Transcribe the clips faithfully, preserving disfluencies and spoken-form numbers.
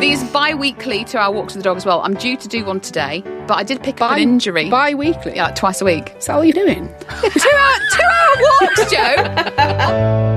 These bi-weekly two-hour walks with the dog as well. I'm due to do one today, but I did pick up Bi- an injury. Bi-weekly? Yeah, like twice a week. Is that all you're doing? two-hour, two-hour walks, Joe.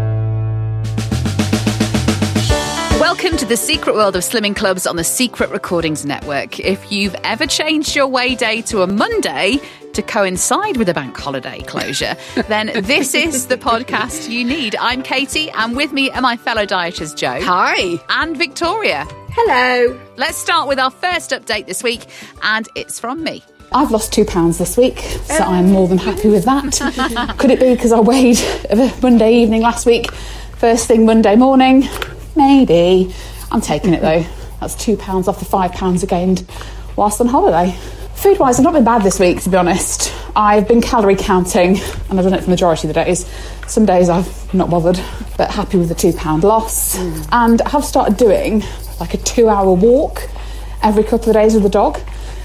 Welcome to the secret world of slimming clubs on the Secret Recordings Network. If you've ever changed your weigh day to a Monday to coincide with a bank holiday closure, then this is the podcast you need. I'm Katie, and with me are my fellow dieters Joe. Hi. And Victoria. Hello. Let's start with our first update this week, and it's from me. I've lost two pounds this week, so I'm more than happy with that. Could it be because I weighed Monday evening last week, first thing Monday morning? Maybe. I'm taking it though. That's two pounds off the five pounds I gained whilst on holiday. Food-wise, I've not been bad this week, to be honest. I've been calorie counting, and I've done it for the majority of the days. Some days I've not bothered, but happy with the two pound loss. Mm. And I have started doing like a two-hour walk every couple of days with the dog,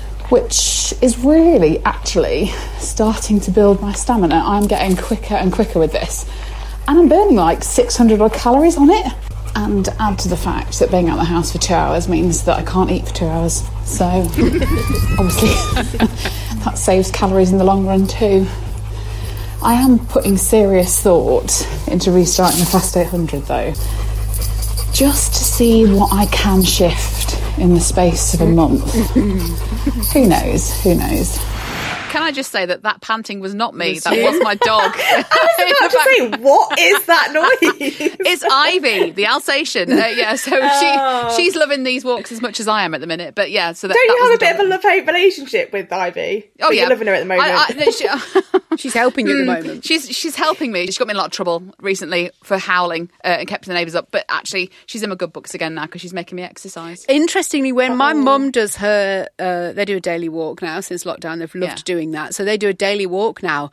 which is really actually starting to build my stamina. I'm getting quicker and quicker with this. And I'm burning like six hundred odd calories on it. And add to the fact that being out of the house for two hours means that I can't eat for two hours. So, obviously, that saves calories in the long run too. I am putting serious thought into restarting the Fast eight hundred though, just to see what I can shift in the space of a month. Who knows? Who knows? Can I just say that that panting was not me, that was my dog. I was about to say, what is that noise? It's Ivy, the Alsatian. Uh, yeah, so Oh. she she's loving these walks as much as I am at the minute. But yeah, so that, Don't that you was have a bit dog. of a love-hate relationship with Ivy? Oh But yeah, you're loving her at the moment. I, I, no, she, She's helping you at the moment. She's she's helping me. She got me in a lot of trouble recently for howling uh, and kept the neighbours up. But actually, she's in my good books again now because she's making me exercise. Interestingly, when my Oh. mum does her, uh, they do a daily walk now since lockdown. They've loved Yeah. doing that. So they do a daily walk now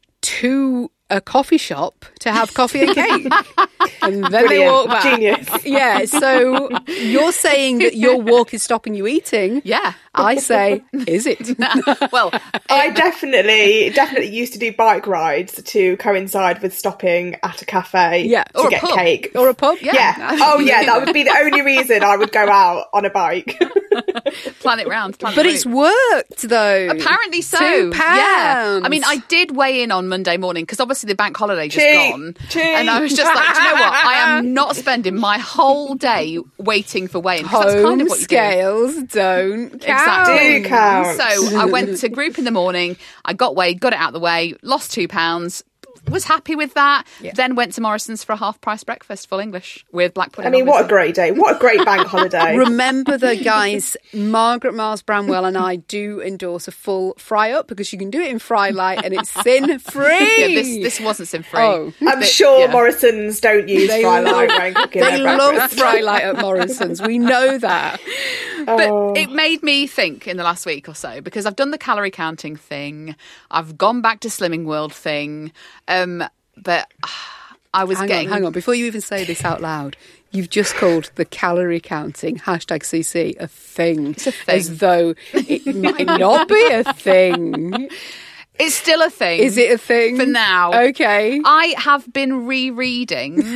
to a coffee shop to have coffee and cake. And then they Brilliant. walk back. Genius. Yeah, so you're saying that your walk is stopping you eating. Yeah. I say, is it? Well, I definitely, definitely used to do bike rides to coincide with stopping at a cafe Yeah. to Or a get pub. cake. Or a pub? Yeah. Yeah. Oh, yeah. That would be the only reason I would go out on a bike. plan it round. Plan But the it's route. worked, though. Apparently so. Two Yeah. pounds. I mean, I did weigh in on Monday morning because obviously the bank holiday just Cheat. gone. Cheat. And I was just like, do you know what? I am not spending my whole day waiting for weigh-in. 'Cause that's Home kind of what you do. scales don't count. Exactly. Do count. So I went to group in the morning. I got weighed, got it out of the way, lost two pounds. Was happy with that. Yeah. Then went to Morrison's for a half price breakfast, full English with black pudding. I mean, what a obviously. great day. What a great bank holiday. Remember the guys, Margaret Miles Bramwell and I do endorse a full fry up because you can do it in fry light and it's sin free. Yeah, this this wasn't sin free. Oh. I'm They- sure yeah. Morrison's don't use They fry love- light when cooking They their love breakfast. fry light at Morrison's. We know that. But Oh. it made me think in the last week or so because I've done the calorie counting thing, I've gone back to Slimming World thing, um, but uh, I was Hang getting. on, hang on. Before you even say this out loud, you've just called the calorie counting hashtag C C a thing. It's a thing. As though it might not be a thing. It's still a thing. Is it a thing? For now. Okay. I have been rereading.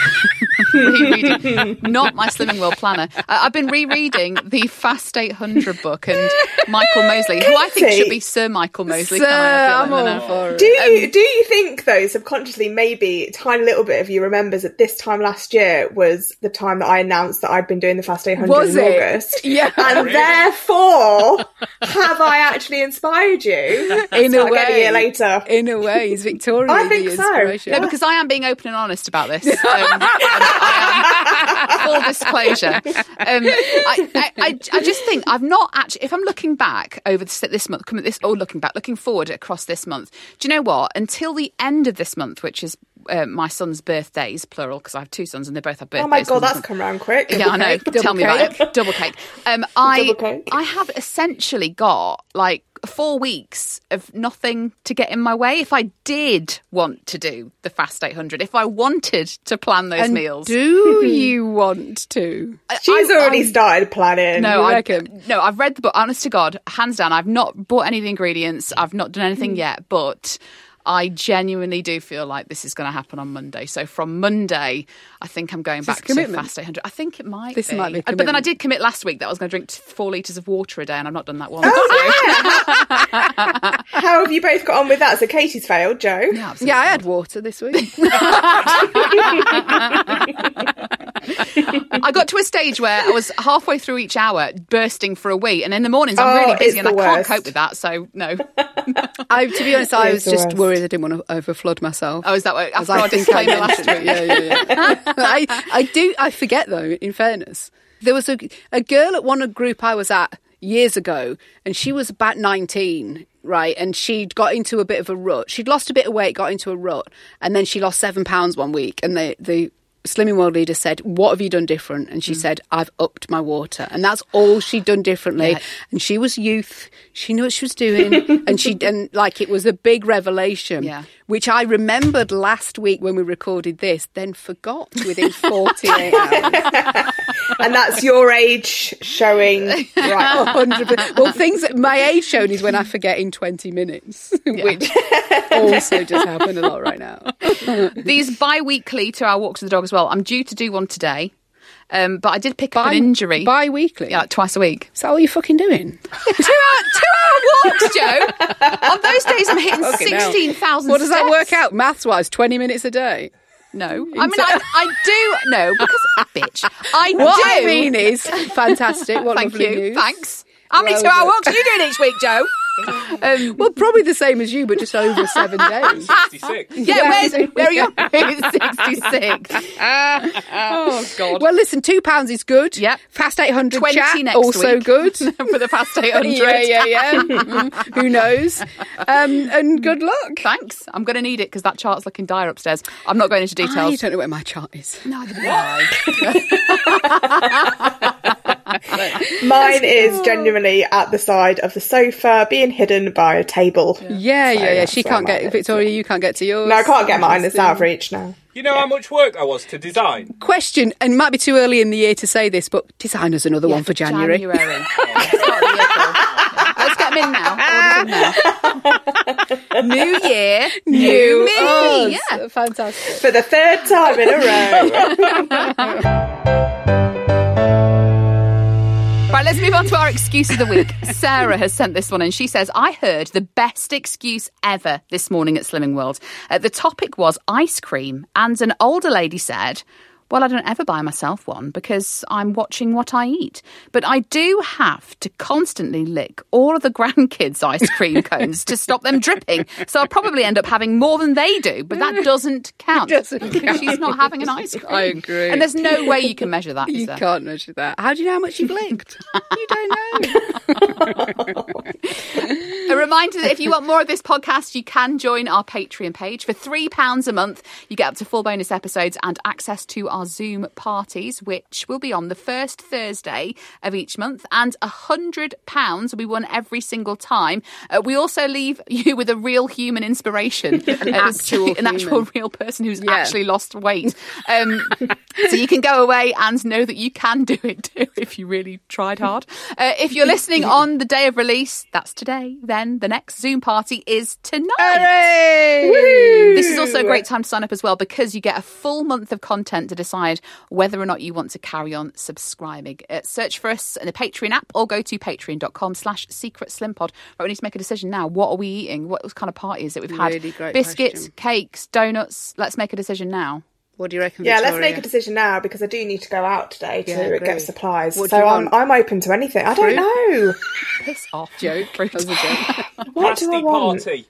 rereading, not my Slimming World planner. Uh, I've been rereading the Fast eight hundred book and Michael Mosley, who I think Katie. should be Sir Michael Mosley. Sir, Can I? I feel I'm like, all no, no. for it. Do you do you think though subconsciously maybe a tiny little bit of you remembers that this time last year was the time that I announced that I'd been doing the Fast eight hundred Was in it? August? Yeah. And therefore have I actually inspired you? In So a I get way. a year later. In a way, is Victoria I the think so. inspiration? No, because I am being open and honest about this. Um, and I am, full disclosure. Um, I, I, I, I just think I've not actually. If I'm looking back over this, this month, coming this, or looking back, looking forward across this month. Do you know what? Until the end of this month, which is uh, my son's birthdays, plural, because I have two sons and they both have birthdays. Oh my god, this that's month. come round quick. Yeah, I know. Double Tell me cake. about it. Double cake. Um, I Double cake. I have essentially got like four weeks of nothing to get in my way. If I did want to do the Fast eight hundred, if I wanted to plan those And meals, do you want to? She's I- already I- started planning. No, You I reckon? no. I've read the book. Honest to God, hands down, I've not bought any of the ingredients. I've not done anything yet, but I genuinely do feel like this is going to happen on Monday. So from Monday, I think I'm going Is back this to commitment? Fast eight hundred. I think it might This be. might be a Uh, But then I commitment. did commit last week that I was going to drink four litres of water a day, and I've not done that one. Oh, How have you both got on with that? So Katie's failed, Joe. Yeah, absolutely. Yeah, I had water this week. I got to a stage where I was halfway through each hour bursting for a wee, and in the mornings I'm Oh, really busy it's and I the can't worst. cope with that, so no. I, to be honest, I It was is the just worst. worried I didn't want to overflood myself. Oh, is that what, As after our think I disclaimer last mentioned. week? Yeah, yeah, yeah. I, I do, I forget though, in fairness. There was a, a girl at one group I was at years ago, and she was about nineteen, right? And she'd got into a bit of a rut. She'd lost a bit of weight, got into a rut, and then she lost seven pounds one week. And the, the Slimming World leader said, "What have you done different?" And she Mm. said, "I've upped my water." And that's all she'd done differently. Yeah. And she was youth. She knew what she was doing. and she, and like, it was a big revelation, Yeah. which I remembered last week when we recorded this, then forgot within forty-eight hours. And that's your age showing. Right, one hundred percent. Well, things that my age shown is when I forget in twenty minutes, which also just happened a lot right now. These bi-weekly two-hour walks with the dog as well. I'm due to do one today, um, but I did pick up Bi- an injury. Bi-weekly? Yeah, like twice a week. Is that what you're fucking doing? two-hour two-hour walks, Joe. On those days, I'm hitting Fucking hell. sixteen thousand. What does that work out maths-wise? twenty minutes a day? No, I mean I, I do no because bitch. I What do. I mean is, fantastic. What Thank lovely you. news. Thanks. How many Well two-hour done. walks are you doing each week, Joe? Um, Well, probably the same as you, but just over seven days. sixty-six. yeah, Yeah. where's, where are you? sixty-six. Oh God. Well, listen, two pounds is good. Yep. Fast eight hundred twenty chat, next also week. good. For the past eight hundred. yeah, yeah, yeah. Mm, who knows? Um, and good luck. Thanks. I'm going to need it because that chart's looking dire upstairs. I'm not going into I details. don't know where my chart is. Neither do I. Mine is genuinely at the side of the sofa, being hidden by a table. Yeah, yeah, yeah. that's She where can't mine get is. Victoria. You can't get to yours. No, I can't get mine. It's out of reach now. You know how much work that was to design? Question, and it might be too early in the year to say this, but designer's another one for January. January. Start the year full. Let's get them in now. Order them now. New year, new me. us. Yeah. Fantastic. For the third time in a row. Right, let's move on to our excuse of the week. Sarah has sent this one in. She says, I heard the best excuse ever this morning at Slimming World. Uh, the topic was ice cream, and an older lady said, well, I don't ever buy myself one because I'm watching what I eat. But I do have to constantly lick all of the grandkids' ice cream cones to stop them dripping. So I'll probably end up having more than they do, but that doesn't count. doesn't because count. she's not having an ice cream. I agree. And there's no way you can measure that, is You there? can't measure that. How do you know how much you've licked? You don't know. A reminder that if you want more of this podcast, you can join our Patreon page. For three pounds a month, you get up to full bonus episodes and access to our Zoom parties, which will be on the first Thursday of each month. And one hundred pounds will be won every single time. Uh, we also leave you with a real human inspiration. An Uh, actual An actual human. real person who's Yeah. actually lost weight. Um, so you can go away and know that you can do it too if you really tried hard. Uh, if you're listening on the day of release, that's today, then the next Zoom party is tonight. Hooray! This is also a great time to sign up as well because you get a full month of content to decide whether or not you want to carry on subscribing. Uh, search for us in the Patreon app or go to patreon.com slash secret slimpod. Right, we need to make a decision now. What are we eating? What kind of party is it? We've had Really great biscuits, question. cakes, donuts. Let's make a decision now. What do you reckon, Yeah, let's Victoria? make a decision now because I do need to go out today to Yeah, agree. get supplies. What do so you I'm want? I'm open to anything. I don't know. Piss off. Joke. Fruit. That was a joke. What do I Pasty want? party.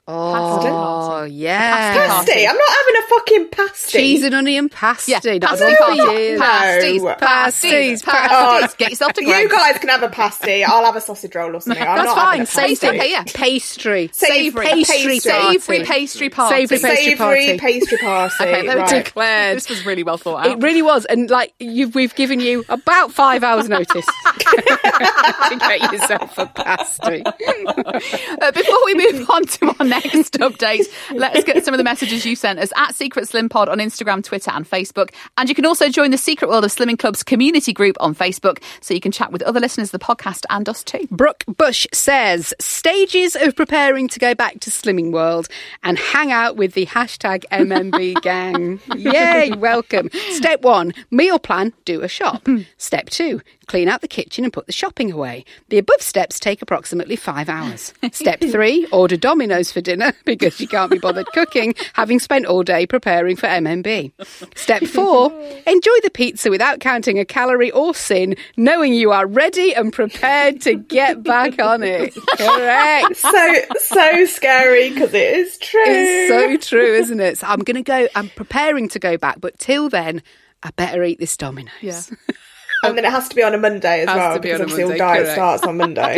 Oh, yeah. Pasty. I'm not having a fucking pasty. Cheese and onion pasty. Yeah, That pasty was party. on for years. Pasties, No. pasties, Pasties, pasties. Get yourself to You Greg's. guys can have a pasty. I'll have a sausage roll or something. I'm That's not fine. having a pasty. Savoury. Okay, yeah. Pastry. Savoury Pastry pastry, party. savoury pastry party. Savoury pastry Savoury party. pastry party. Okay, let me right. Declared. This was really well thought out. It really was, and like you've, we've given you about five hours' notice to get yourself a pasty. Uh, before we move on to our next update, let's get some of the messages you sent us at Secret Slim Pod on Instagram, Twitter and Facebook. And you can also join the Secret World of Slimming Club's community group on Facebook, so you can chat with other listeners of the podcast and us too. Brooke Bush says, stages of preparing to go back to Slimming World and hang out with the hashtag M M B gang. Yay, welcome. Step one, meal plan, do a shop. Step two, clean out the kitchen and put the shopping away. The above steps take approximately five hours. Step three, order Domino's for dinner because you can't be bothered cooking, having spent all day preparing for M M B. Step four, enjoy the pizza without counting a calorie or sin, knowing you are ready and prepared to get back on it. Correct. So, so scary because it is true. It's so true, isn't it? So I'm going to go, I'm preparing to go back, but till then, I better eat this Domino's. Yeah. And then it has to be on a Monday as Has well, to be because on a obviously all Monday, diet correct. starts on Monday.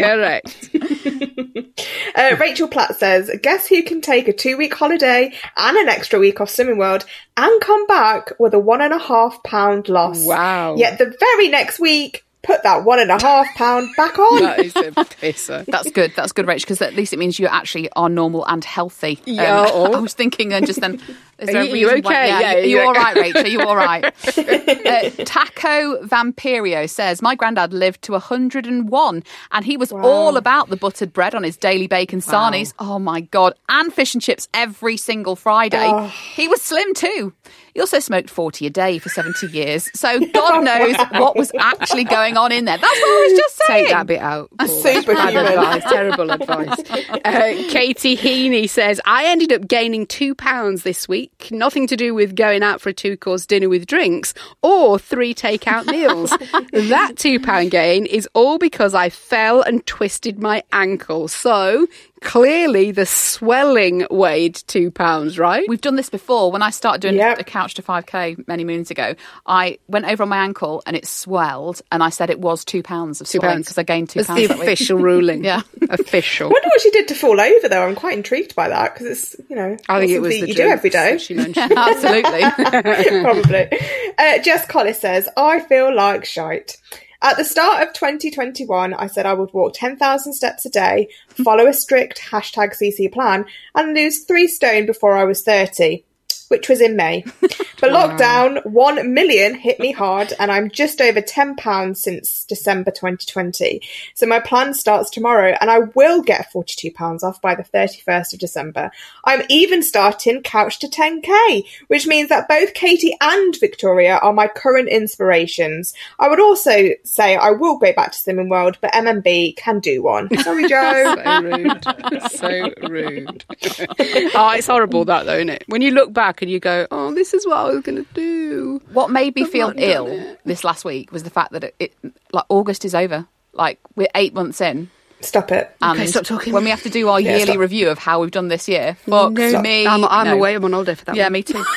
Correct. uh, Rachel Platt says, guess who can take a two-week holiday and an extra week off Slimming World and come back with a one and a half pound loss? Wow. Yet the very next week, put that one and a half pound back on. That is a pisser. That's good. That's good, Rach, because at least it means you actually are normal and healthy. Um, Yeah. I was thinking, and just then, is there Are a you- you reason why- okay? Yeah, Yeah, are you you're all right, Rach? Are you all right? uh, Taco Vampirio says, my granddad lived to one hundred and one, and he was all about the buttered bread on his daily bacon sarnies. Oh my God. And fish and chips every single Friday. Oh. He was slim too. He also smoked forty a day for seventy years. So God knows what was actually going on in there. That's what I was just saying. Take that bit out. Paul. Super Bad human. advice, terrible advice. Uh, Katie Heaney says, I ended up gaining two pounds this week. Nothing to do with going out for a two-course dinner with drinks or three take-out meals. That two-pound gain is all because I fell and twisted my ankle. So clearly the swelling weighed two pounds, right? We've done this before. When I started doing Yep. a couch to five K many moons ago, I went over on my ankle and it swelled, and I said it was two pounds of Two swelling pounds. because I gained two That's pounds the that week. official ruling. Yeah. Official. I wonder what she did to fall over, though. I'm quite intrigued by that, because it's, you know, I think not it was something the you do drinks every day. that she mentioned. Absolutely. Probably. Uh, Jess Collis says, I feel like shite. At the start of twenty twenty-one, I said I would walk ten thousand steps a day, follow a strict hashtag C C plan, and lose three stone before I was thirty, which was in May. But lockdown, one million hit me hard, and I'm just over ten pounds since December twenty twenty. So my plan starts tomorrow, and I will get forty-two pounds off by the thirty-first of December. I'm even starting Couch to ten K, which means that both Katie and Victoria are my current inspirations. I would also say I will go back to Slimming World, but M M B can do one. Sorry, Joe. So rude. So rude. Oh, it's horrible that though, isn't it? When you look back and you go, oh, this is what I was going to do. What made me I've feel not done ill it. this last week was the fact that it, it like August is over. Like we're eight months in. Stop it. And Okay, stop talking. when we have to do our Yeah, yearly stop. review of how we've done this year, fuck No, me. I'm, I'm no. away. I'm on holiday for that Yeah, one. me too.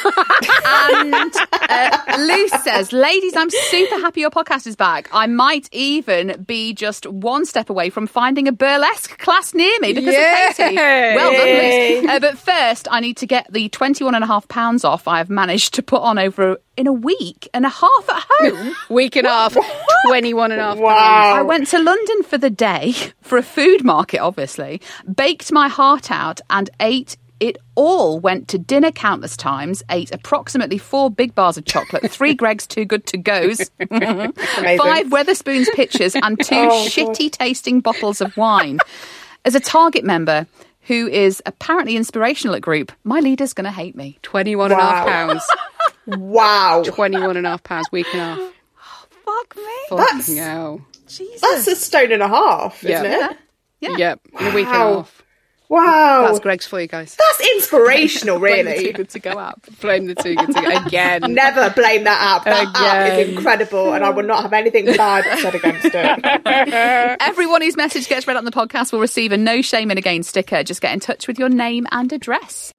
And uh, Luce says, ladies, I'm super happy your podcast is back. I might even be just one step away from finding a burlesque class near me because Yay! of Katie. Well done, Yay. Luce. Uh, but first, I need to get the twenty-one and a half pounds off I've managed to put on over in a week and a half at home. Week and a half, twenty-one and a half Wow. I went to London for the day, for a food market, obviously, baked my heart out and ate it all. Went to dinner countless times, ate approximately four big bars of chocolate, three Greg's Too Good To Go's, Amazing. five Weatherspoons pitchers and two Oh, shitty tasting bottles of wine. As a Target member who is apparently inspirational at group, my leader's going to hate me. twenty-one and a half Wow. pounds. Wow. twenty-one and a half pounds, week and a half. Fuck me. That's- Fucking hell. Jesus. That's a stone and a half, isn't Yeah. it? Yeah. Yep, in a week and a Wow. half. Wow. That's Greg's for you guys. That's inspirational, Blame the Too really. Good To Go app. Blame the two good to go again. Never blame that app. That app is Again. incredible, and I would not have anything bad said against it. Everyone whose message gets read on the podcast will receive a No Shame in a Gain sticker. Just get in touch with your name and address.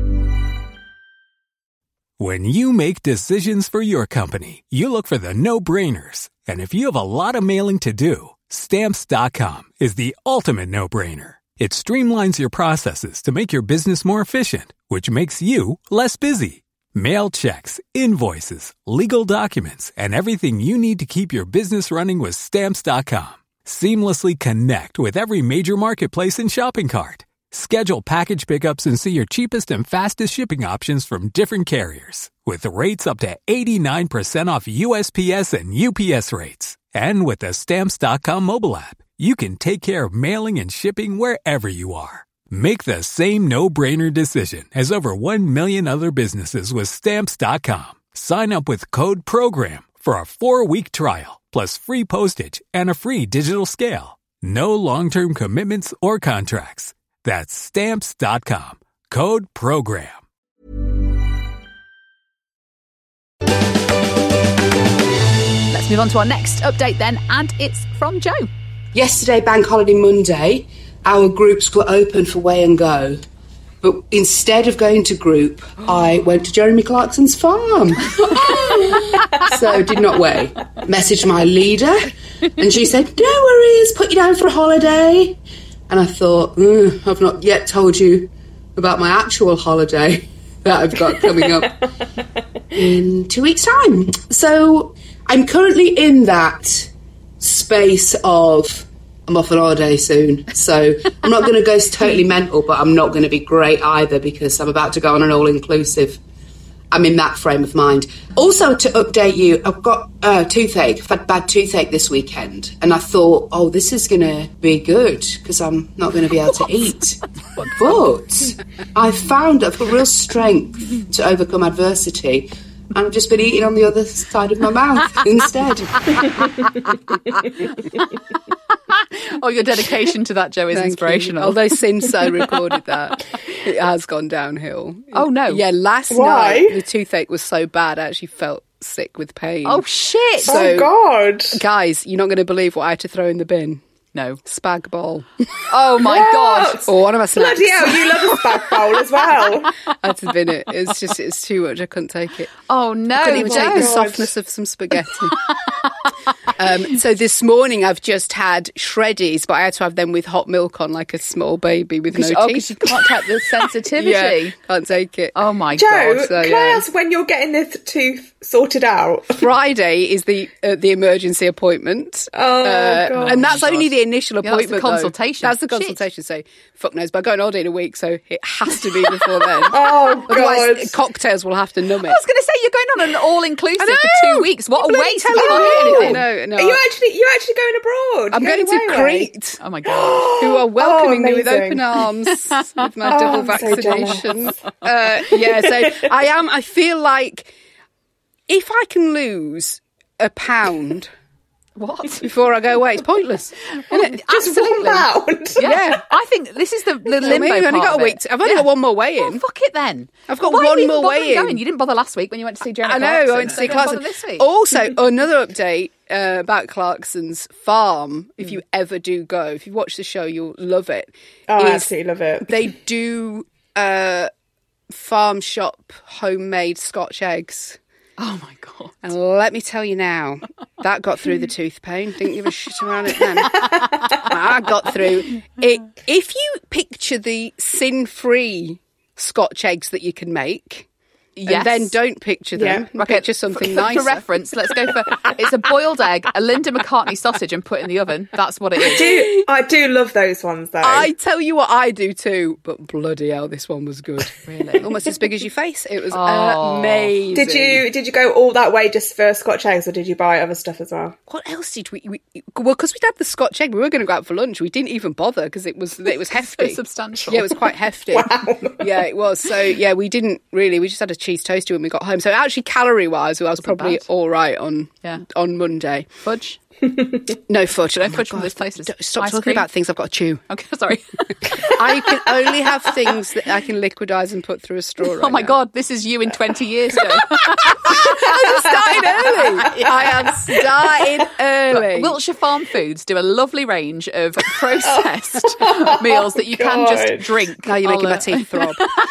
When you make decisions for your company, you look for the no-brainers. And if you have a lot of mailing to do, Stamps dot com is the ultimate no-brainer. It streamlines your processes to make your business more efficient, which makes you less busy. Mail checks, invoices, legal documents, and everything you need to keep your business running with Stamps dot com. Seamlessly connect with every major marketplace and shopping cart. Schedule package pickups and see your cheapest and fastest shipping options from different carriers. With rates up to eighty-nine percent off U S P S and U P S rates. And with the Stamps dot com mobile app, you can take care of mailing and shipping wherever you are. Make the same no-brainer decision as over one million other businesses with Stamps dot com. Sign up with code PROGRAM for a four-week trial, plus free postage and a free digital scale. No long-term commitments or contracts. That's Stamps dot com. Code PROGRAM. Let's move on to our next update then, and it's from Joe. Yesterday, Bank Holiday Monday, our groups were open for Weigh and Go. But instead of going to group, I went to Jeremy Clarkson's farm. So did not weigh. Messaged my leader, and she said, no worries, put you down for a holiday. And I thought, mm, I've not yet told you about my actual holiday that I've got coming up in two weeks' time. So I'm currently in that space of, I'm off on holiday soon. So I'm not going to go totally mental, but I'm not going to be great either because I'm about to go on an all-inclusive. I'm in that frame of mind. Also, to update you, I've got uh, toothache. I've had bad toothache this weekend. And I thought, oh, this is going to be good because I'm not going to be able to eat. But I found I've got real strength to overcome adversity. And I've just been eating on the other side of my mouth instead. Oh, your dedication to that, Joe, is Thank inspirational. you. Although since I recorded that, it has gone downhill. Oh, no. Yeah, last Why? night the toothache was so bad I actually felt sick with pain. Oh, shit. So- Oh, God. Guys, you're not going to believe what I had to throw in the bin. No. Spag bol. Oh, my God. Or one of my snacks. Bloody hell, you love a spag bowl as well. I had to bin it. It's just, it's too much. I couldn't take it. Oh, no, Couldn't even Joe. take the God. softness of some spaghetti. um, so this morning I've just had shreddies, but I had to have them with hot milk on, like a small baby with no Oh, teeth. because you can't take the sensitivity. Yeah, can't take it. Oh, my Joe, God. so, can yeah. I ask when you're getting this tooth sorted out? Friday is the uh, the emergency appointment. Oh, Uh, God. and that's only the initial Yeah, that's the appointment. though. consultation. That's the Shit. consultation. So fuck knows, but I go on holiday in a week, so it has to be before then. Oh, Otherwise, God. cocktails will have to numb it. I was going to say, you're going on an all-inclusive I know. for two weeks. What a Bloody waste. tell You you can't what. hear anything. No, no. Are you actually you're actually going abroad? I'm You're going to away, right? Crete. Oh, my God. Who are welcoming me with amazing. open arms with my Oh, double I'm so vaccination. uh, yeah, so I am. I feel like if I can lose a pound What? before I go away, it's pointless, isn't it? Just one pound. Yeah. Yeah. I think this is the, the I limbo mean, I've only part got of a week. it. To, I've only Yeah. got one more weigh Well, in. fuck it then. I've got Why are one you even more bothering weigh-in? going? You didn't bother last week when you went to see Jeremy I know. Clarkson, I went to so see don't bother Clarkson. this week. Also, another update uh, about Clarkson's farm. If Mm. you ever do go, if you watch the show, you'll love it. Oh, I is absolutely love it. They do uh, farm shop homemade Scotch eggs. Oh, my God. And let me tell you now, that got through the tooth pain. Didn't give a shit around it then. I got through it. If you picture the sin-free Scotch eggs that you can make, Yes. and then don't picture them, Yeah. and picture something for, for, nicer. For reference, let's go for it's a boiled egg, a Linda McCartney sausage, and put in the oven. That's what it is. Do, I do love those ones though. I tell you what I do too, but bloody hell, this one was good. Really? Almost as big as your face. It was Oh. amazing. did you did you go all that way just for Scotch eggs, or did you buy other stuff as well? What else did we? we well, because we'd had the Scotch egg, we were going to go out for lunch. We didn't even bother because it was it was hefty, substantial. Yeah, it was quite hefty. Wow. Yeah, it was. So yeah, we didn't really. We just had a cheese toastie when we got home. So actually, calorie wise, I was probably bad. all right on Yeah. on Monday. Fudge. No fudge. No Oh my fudge from God, this place. don't- Stop Ice talking cream? about things I've got to chew. Okay, sorry. I can only have things that I can liquidize and put through a straw. Right Oh my now. God, this is you in twenty years. Joe. I'm starting early. I am starting early. Wiltshire Farm Foods do a lovely range of processed meals that you can God. just drink. Now you're making I'll, my uh, teeth throb.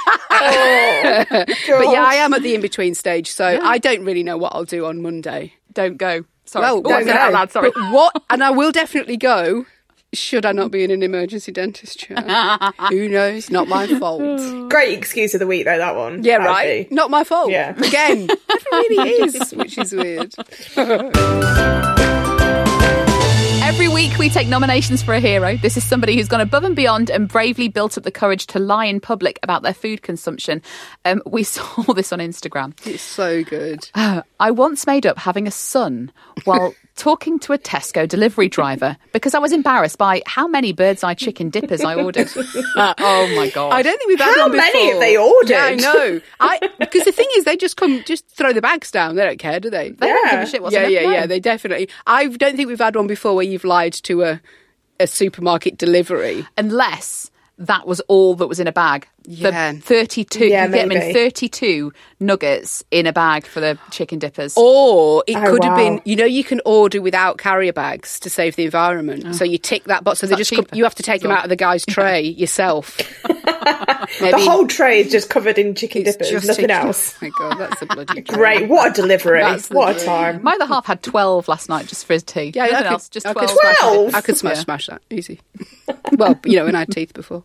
Oh, But yeah, I am at the in-between stage, so I don't really know what I'll do on Monday. Don't go. Sorry. Well, oh, I said it out loud, sorry. But what? And I will definitely go. Should I not be in an emergency dentist chair? Who knows? Not my fault. great excuse of the week though. That one. Yeah, That'd right. be. Not my fault. Yeah. Again, it really is, which is weird. Every week week, we take nominations for a hero. This is somebody who's gone above and beyond and bravely built up the courage to lie in public about their food consumption. Um, we saw this on Instagram. It's so good. Uh, I once made up having a son while talking to a Tesco delivery driver because I was embarrassed by how many bird's eye chicken dippers I ordered. Uh, oh my God. I don't think we've had How one before. many have they ordered? Yeah, I know. I because the thing is, they just come, just throw the bags down. They don't care, do they? They don't Yeah. give a shit what's yeah, in it. yeah, No. yeah. They definitely. I don't think we've had one before where you've lied to a a supermarket delivery. Unless that was all that was in a bag. Yeah. The thirty-two, Yeah, you get them in maybe. thirty-two nuggets in a bag for the chicken dippers. Or it Oh, could have wow. been, you know, you can order without carrier bags to save the environment. So you tick that box. So they that just come, cheaper? you have to take them out of the guy's tray yourself. The whole tray is just covered in chicken It's dippers, just nothing chicken- else. Oh my God, that's a bloody dream. Great, what a delivery. That's the What a dream. time. My other half had twelve last night just for his tea. Yeah, Nothing I could, else, just I twelve. Could smash twelve? that. I could smash, Yeah. smash that. Easy. Well, you know, when I had teeth before.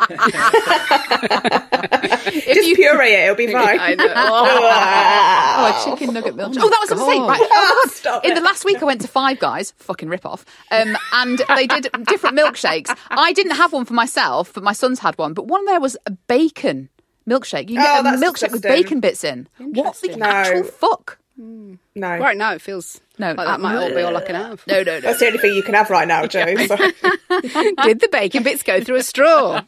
Just you- puree it, it'll be fine. I know. Oh, a chicken nugget milkshake. Oh, that was what I was saying. God. Right. Oh, God. Stop In it. the last week, I went to Five Guys, fucking rip-off, um, and they did different milkshakes. I didn't have one for myself, but my son's had one. But one there was a bacon milkshake. You Oh, get a that's milkshake with disgusting. bacon bits in. What the No. actual fuck? No. Right now, it feels No, like that might all be all I can have. No, no, no. That's the only thing you can have right now, Joe. So. Did the bacon bits go through a straw?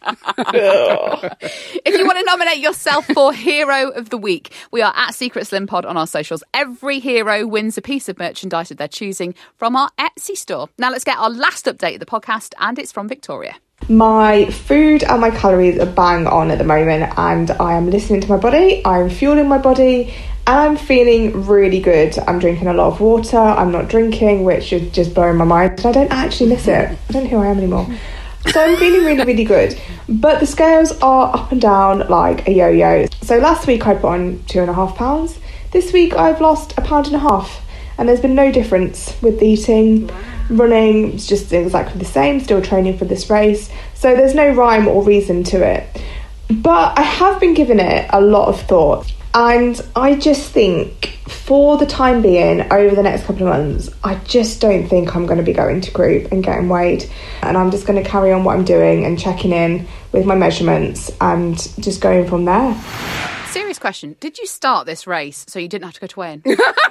If you want to nominate yourself for Hero of the Week, we are at Secret Slim Pod on our socials. Every hero wins a piece of merchandise of their choosing from our Etsy store. Now let's get our last update of the podcast, and it's from Victoria. My food and my calories are bang on at the moment, and I am listening to my body, I'm fueling my body, and I'm feeling really good. I'm drinking a lot of water, I'm not drinking, which is just blowing my mind. I don't actually miss it. I don't know who I am anymore. So I'm feeling really, really good. But the scales are up and down like a yo-yo. So last week I put on two and a half pounds. This week I've lost a pound and a half. And there's been no difference with the eating. Running, it's just exactly the same, still training for this race. So there's no rhyme or reason to it. But I have been giving it a lot of thought. And I just think for the time being, over the next couple of months, I just don't think I'm going to be going to group and getting weighed. And I'm just going to carry on what I'm doing and checking in with my measurements and just going from there. Serious question. Did you start this race so you didn't have to go to weigh-in?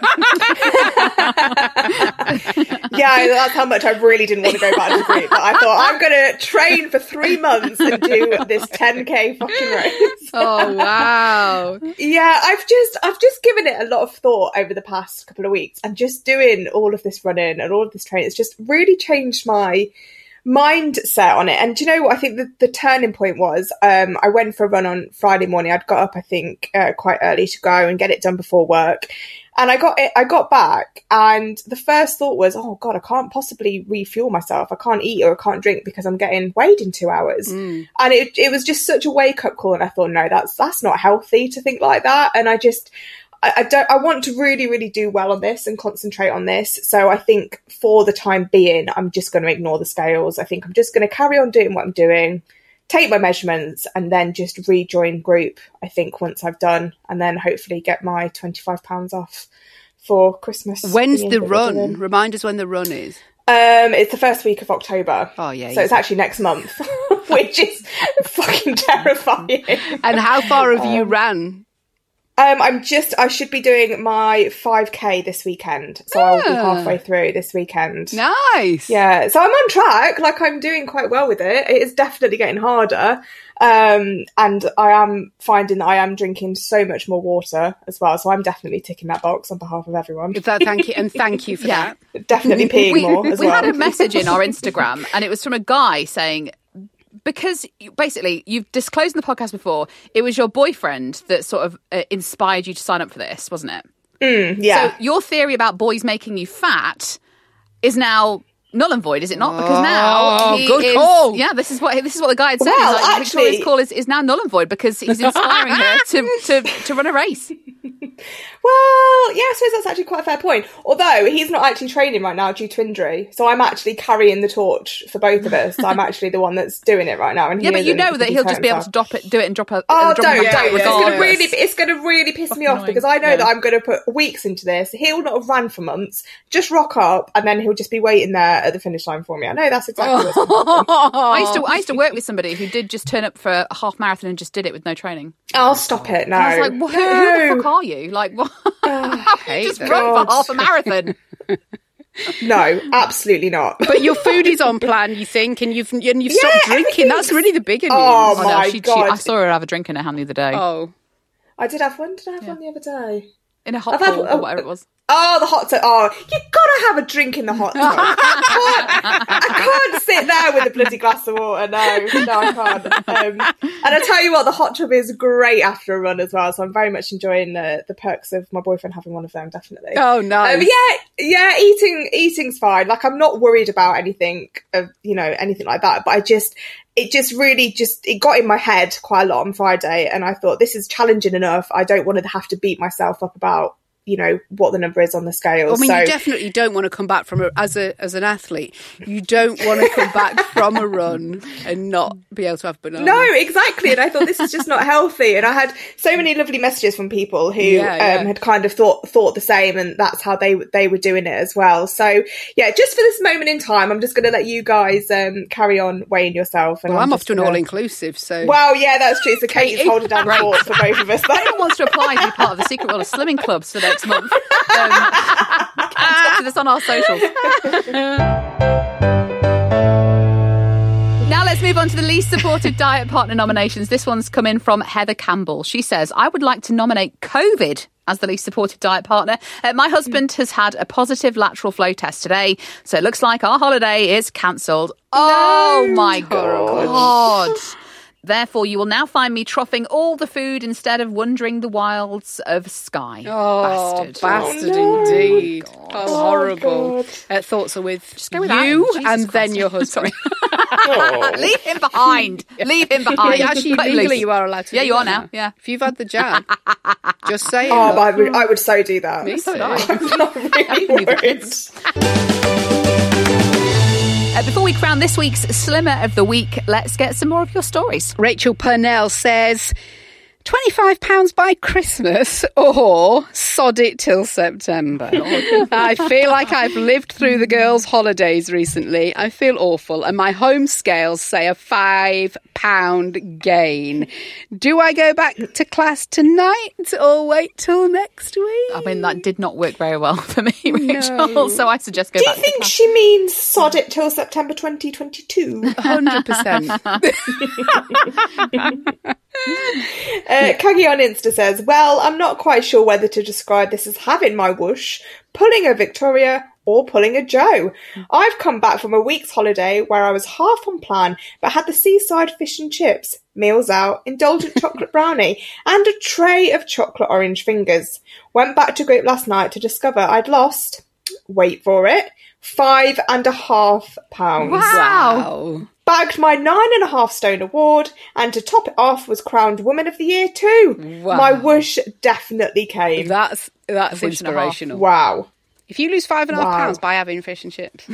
Yeah, that's how much I really didn't want to go back to the group. But I thought, I'm going to train for three months and do this ten K fucking race. Oh, wow. Yeah, I've just I've just given it a lot of thought over the past couple of weeks, and just doing all of this running and all of this training, it's just really changed my mindset on it. And do you know what I think the, the turning point was? Um, I went for a run on Friday morning. I'd got up, I think, uh, quite early to go and get it done before work. And I got it, I got back, and the first thought was, oh God, I can't possibly refuel myself. I can't eat or I can't drink because I'm getting weighed in two hours. Mm. And it it was just such a wake up call. And I thought, no, that's that's not healthy to think like that. And I just, I, I don't, I want to really, really do well on this and concentrate on this. So I think for the time being, I'm just going to ignore the scales. I think I'm just going to carry on doing what I'm doing, take my measurements, and then just rejoin group, I think, once I've done, and then hopefully get my twenty-five pounds off for Christmas. When's the run? Remind us when the run is. Um, it's the first week of October. Oh, yeah. So it's actually next month, which is fucking terrifying. And how far have you ran? Um, I'm just, I should be doing my five K this weekend. So I'll be Ah. halfway through this weekend. Nice. Yeah, so I'm on track. Like, I'm doing quite well with it. It is definitely getting harder. Um, and I am finding that I am drinking so much more water as well. So I'm definitely ticking that box on behalf of everyone. That, thank you, and thank you for Yeah. that. Definitely peeing we, more as we well. had a message in our Instagram, and it was from a guy saying, because you- basically you've disclosed in the podcast before, it was your boyfriend that sort of uh, inspired you to sign up for this, wasn't it? Mm, yeah. So your theory about boys making you fat is now null and void, is it not? Because now Oh, he good is, call. Yeah, this is what this is what the guy had said. Well, He's like, actually- Victoria's call is, is now null and void because he's inspiring her to, to to run a race. Well, yeah, I suppose that's actually quite a fair point. Although he's not actually training right now due to injury, so I'm actually carrying the torch for both of us. I'm actually the one that's doing it right now. And he Yeah, but you isn't know because that he's he'll hurt just be able to himself. drop it, do it, and drop a. Oh, and drop don't, it don't. back It's regardless. going to really, it's going to really piss me off annoying. because I know Yeah. that I'm going to put weeks into this. He'll not have ran for months, just rock up, and then he'll just be waiting there met at the finish line for me. I know that's exactly what's going to happen. I used to I used to work with somebody who did just turn up for a half marathon and just did it with no training. I'll stop it. No. And I was like, well, who, no. who the fuck are you? Like, what? hate just them. run for God. half a marathon. No, absolutely not. But your food is on plan, you think, and you've and you've Yeah, stopped drinking. That's everything's- really the bigger news. Oh, Oh, no, my she, she, God. I saw her have a drink in her hand the other day. Oh. I did have one. Did I have one the other day? In a hot I've had- pool oh, or whatever it was. Oh, the hot tub. Oh, you gotta have a drink in the hot tub. I, can't, I can't sit there with a bloody glass of water. No, no, I can't. Um, and I tell you what, the hot tub is great after a run as well. So I'm very much enjoying the, the perks of my boyfriend having one of them. Definitely. Oh, nice. Um, yeah, yeah. Eating, eating's fine. Like I'm not worried about anything of you know anything like that. But I just. It just really just, it got in my head quite a lot on Friday and I thought this is challenging enough. I don't want to have to beat myself up about, you know, what the number is on the scale. I mean, so, you definitely don't want to come back from a, as a as an athlete. You don't want to come back from a run and not be able to have banana. no, exactly. And I thought this is just not healthy. And I had so many lovely messages from people who Yeah, yeah. um, had kind of thought thought the same, and that's how they they were doing it as well. So yeah, just for this moment in time, I'm just going to let you guys um, carry on weighing yourself. And Well, I'm off just to an gonna- all inclusive, so Well, yeah, that's true. So Katie's holding down the fort for both of us. If anyone wants to apply to be part of the Secret World of Slimming Clubs for next month, um, get in touch with us on our socials. Now let's move on to the least supported diet partner nominations. This one's come in from Heather Campbell. She says, I would like to nominate COVID as the least supported diet partner. Uh, my husband has had a positive lateral flow test today, so it looks like our holiday is cancelled. Oh my God. Therefore, you will now find me troughing all the food instead of wandering the wilds of Skye. Oh, Bastard. bastard Oh, no. indeed. Oh, Oh, horrible. God. Uh, thoughts are with go with you that. Jesus and then Christ. your husband. Leave him behind. Leave him behind. Yeah, actually, Cut him legally loose. you are allowed to Yeah, do you are that now. Yeah. If you've had the jab, just saying. Oh, look. but I would, I would so do that. Me So too. do I. I'm not really worried. Uh, before we crown this week's Slimmer of the Week, let's get some more of your stories. Rachel Purnell says, twenty-five pounds by Christmas or sod it till September. I feel like I've lived through the girls' holidays recently. I feel awful and my home scales say a five pound gain. Do I go back to class tonight or wait till next week? I mean, that did not work very well for me, Rachel, No. so I suggest go Do you back to think class. she means sod it till September twenty twenty-two? one hundred percent. Uh, Kagi on Insta says, well, I'm not quite sure whether to describe this as having my whoosh, pulling a Victoria, or pulling a Joe. I've come back from a week's holiday where I was half on plan, but had the seaside fish and chips, meals out, indulgent chocolate brownie, and a tray of chocolate orange fingers. Went back to group last night to discover I'd lost, wait for it, five and a half pounds. Wow. Bagged my nine and a half stone award, and to top it off, was crowned Woman of the Year too. Wow. My whoosh definitely came. That's that's Bush and a half. inspirational. Wow. If you lose five and a half Wow. pounds by having fish and chips,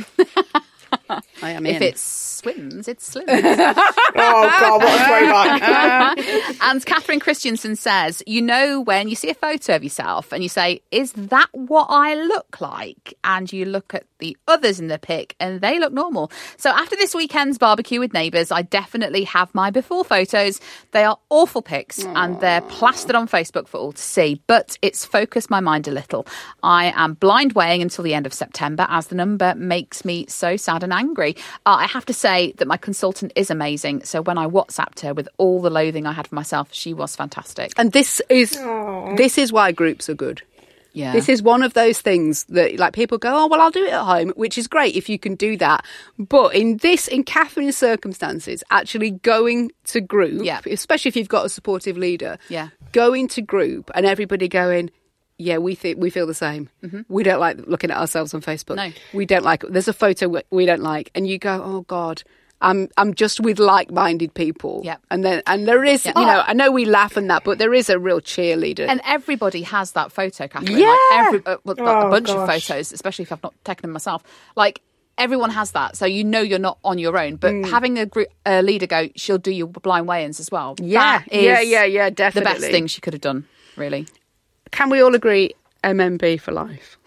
I am in. If it swims, it's slim. Oh God, what a throwback. And Catherine Christensen says, you know, when you see a photo of yourself and you say, is that what I look like? And you look at the others in the pic and they look normal. So after this weekend's barbecue with neighbours, I definitely have my before photos. They are awful pics and they're plastered on Facebook for all to see, but it's focused my mind a little. I am blind weighing until the end of September as the number makes me so sad and angry. Uh, I have to say that my consultant is amazing. So when I WhatsApped her with all the loathing I had for myself, she was fantastic. And this is this is why groups are good. Yeah. This is one of those things that, like, people go, oh, well, I'll do it at home, which is great if you can do that. But in this, in Catherine's circumstances, actually going to group, Yeah. especially if you've got a supportive leader, Yeah. going to group and everybody going, yeah, we think we feel the same. We don't like looking at ourselves on Facebook. No. We don't like, there's a photo we- we don't like. And you go, oh, God. I'm I'm just with like-minded people, Yep. and then and there is, Yeah. you know, I know we laugh and that, but there is a real cheerleader. And everybody has that photo, Catherine. Yeah. Like every, uh, well, Oh, a bunch of gosh. photos, especially if I've not taken them myself. Like, everyone has that. So you know you're not on your own. But Mm. having a, group, a leader go, she'll do your blind weigh-ins as well. Yeah, That is yeah, yeah, yeah, the definitely. best thing she could have done, really. Can we all agree M M B for life?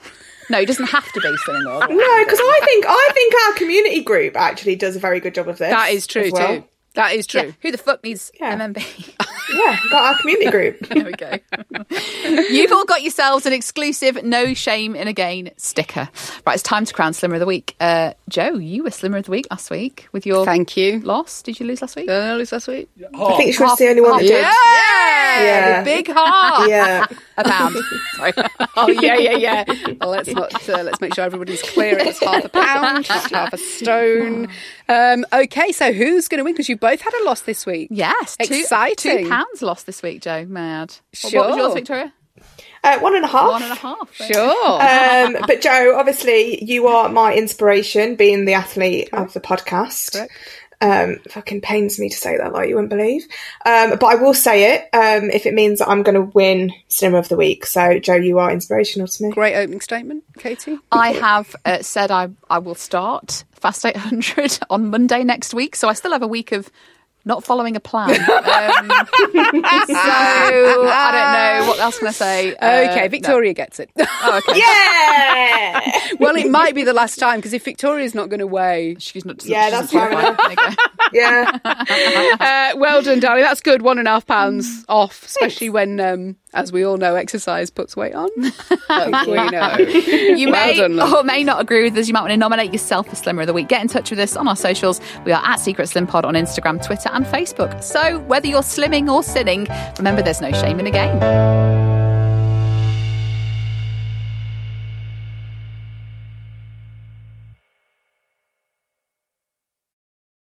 No, it doesn't have to be Slimming World. No, because I think I think our community group actually does a very good job of this. That is true as well. too. That is true. Yeah. Who the fuck needs Yeah. M M B? Yeah, got our community group. There we go. You've all got yourselves an exclusive No Shame in a Gain sticker. Right, it's time to crown Slimmer of the Week. Uh, Joe, you were Slimmer of the Week last week with your Thank you. loss. Did you lose last week? Did I lose last week? I think she was the only one that Yeah, did. Yeah. the big heart. Yeah. A pound. Sorry. Oh yeah, yeah, yeah. Well, let's not. Uh, let's make sure everybody's clear. It was half a pound, not half a stone. Um, okay, so who's going to win? Because you both had a loss this week. Yes. Two, Exciting. Two pounds lost this week, Joe. Mad. What- What was Sure. yours, Victoria? Uh, one and a half. One and a half. Sure. Um, but Joe, obviously, you are my inspiration, being the athlete of the podcast. Correct. Um, fucking pains me to say that, like you wouldn't believe. Um, but I will say it um, if it means that I'm going to win Slimmer of the Week. So, Joe, you are inspirational to me. Great opening statement, Katie. I have uh, said I I will start Fast eight hundred on Monday next week, so I still have a week of not following a plan. Um, so I don't know. What else can I say? Uh, Okay, Victoria no. gets it. Oh, okay. Yeah! Well, it might be the last time because if Victoria's not going to weigh, She's not. Yeah, she's that's not fair qualified. There you go. Yeah. uh, well done, darling. That's good. One and a half pounds off, especially when, um, as we all know, exercise puts weight on. Like we know. You Well may done, love. or may not agree with us. You might want to nominate yourself for Slimmer of the Week. Get in touch with us on our socials. We are at Secret Slim Pod on Instagram, Twitter, and Facebook. So whether you're slimming or sinning, remember there's no shame in the game.